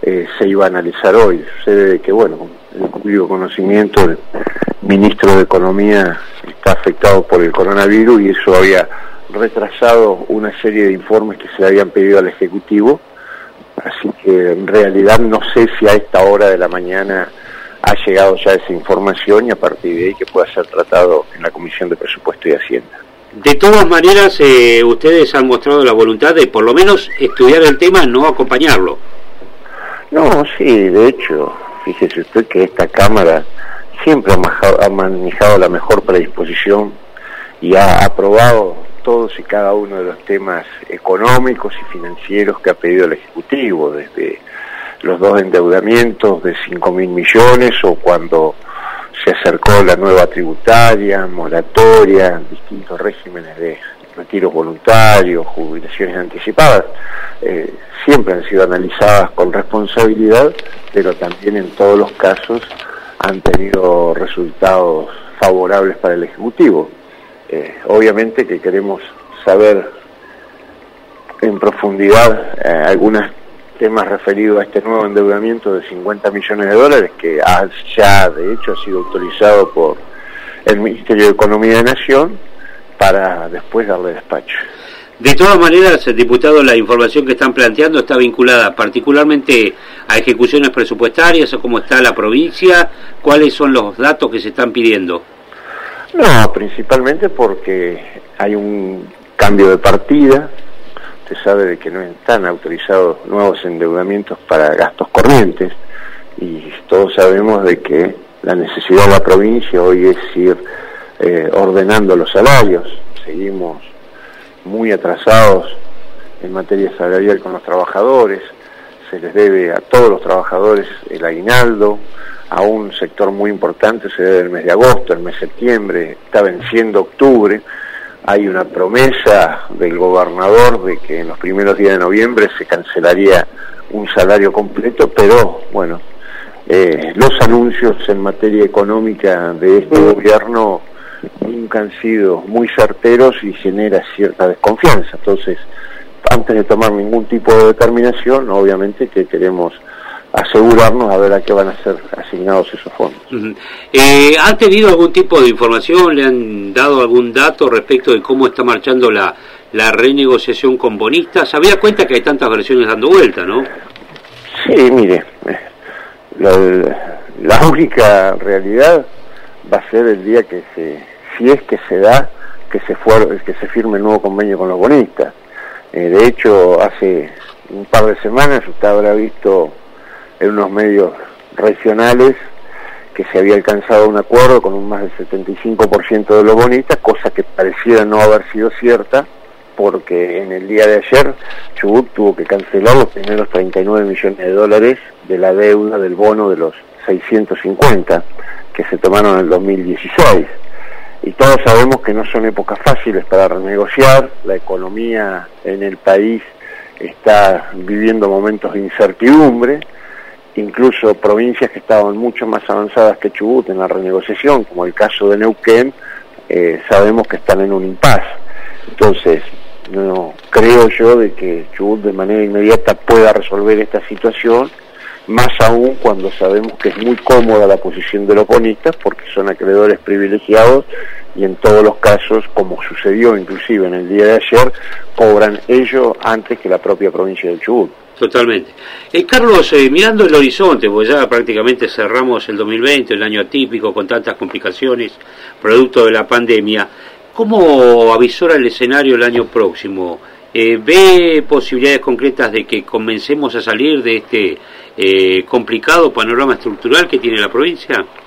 se iba a analizar hoy. Sucede que, bueno, el cumplido conocimiento del ministro de Economía está afectado por el coronavirus y eso había retrasado una serie de informes que se le habían pedido al Ejecutivo, así que en realidad no sé si a esta hora de la mañana ha llegado ya esa información y a partir de ahí que pueda ser tratado en la Comisión de Presupuesto y Hacienda. De todas maneras, ustedes han mostrado la voluntad de por lo menos estudiar el tema, no acompañarlo. No, sí, de hecho, fíjese usted que esta Cámara siempre ha manejado la mejor predisposición y ha aprobado todos y cada uno de los temas económicos y financieros que ha pedido el Ejecutivo, desde los 2 endeudamientos de 5.000 millones o cuando se acercó la nueva tributaria, moratoria, distintos regímenes de retiros voluntarios, jubilaciones anticipadas, siempre han sido analizadas con responsabilidad, pero también en todos los casos han tenido resultados favorables para el Ejecutivo. Obviamente que queremos saber en profundidad algunos temas referidos a este nuevo endeudamiento de 50 millones de dólares que ya de hecho ha sido autorizado por el Ministerio de Economía de Nación para después darle despacho. De todas maneras, diputado, la información que están planteando está vinculada particularmente a ejecuciones presupuestarias, o cómo está la provincia, cuáles son los datos que se están pidiendo. No, principalmente porque hay un cambio de partida. Usted sabe de que no están autorizados nuevos endeudamientos para gastos corrientes y todos sabemos de que la necesidad de la provincia hoy es ir ordenando los salarios. Seguimos muy atrasados en materia salarial con los trabajadores, se les debe a todos los trabajadores el aguinaldo, a un sector muy importante se debe el mes de agosto, el mes de septiembre, está venciendo octubre. Hay una promesa del gobernador de que en los primeros días de noviembre se cancelaría un salario completo, pero bueno, los anuncios en materia económica de este gobierno nunca han sido muy certeros y genera cierta desconfianza. Entonces, antes de tomar ningún tipo de determinación, obviamente que queremos asegurarnos a ver a qué van a ser asignados esos fondos. ¿Han tenido algún tipo de información, le han dado algún dato respecto de cómo está marchando la renegociación con bonistas? Había cuenta que hay tantas versiones dando vuelta, ¿no? Sí, mire, la única realidad va a ser el día que si es que se da, que se firme el nuevo convenio con los bonistas. De hecho, hace un par de semanas usted habrá visto en unos medios regionales que se había alcanzado un acuerdo con un más del 75% de los bonistas, cosa que pareciera no haber sido cierta, porque en el día de ayer Chubut tuvo que cancelar los primeros 39 millones de dólares de la deuda del bono de los 650 que se tomaron en el 2016. Y todos sabemos que no son épocas fáciles para renegociar, la economía en el país está viviendo momentos de incertidumbre, incluso provincias que estaban mucho más avanzadas que Chubut en la renegociación, como el caso de Neuquén, sabemos que están en un impasse. Entonces, no creo yo de que Chubut de manera inmediata pueda resolver esta situación, más aún cuando sabemos que es muy cómoda la posición de los bonistas, porque son acreedores privilegiados y en todos los casos, como sucedió inclusive en el día de ayer, cobran ellos antes que la propia provincia de Chubut. Totalmente. Carlos, mirando el horizonte, pues ya prácticamente cerramos el 2020, el año atípico, con tantas complicaciones, producto de la pandemia, ¿cómo avisora el escenario el año próximo? ¿Ve posibilidades concretas de que comencemos a salir de este complicado panorama estructural que tiene la provincia?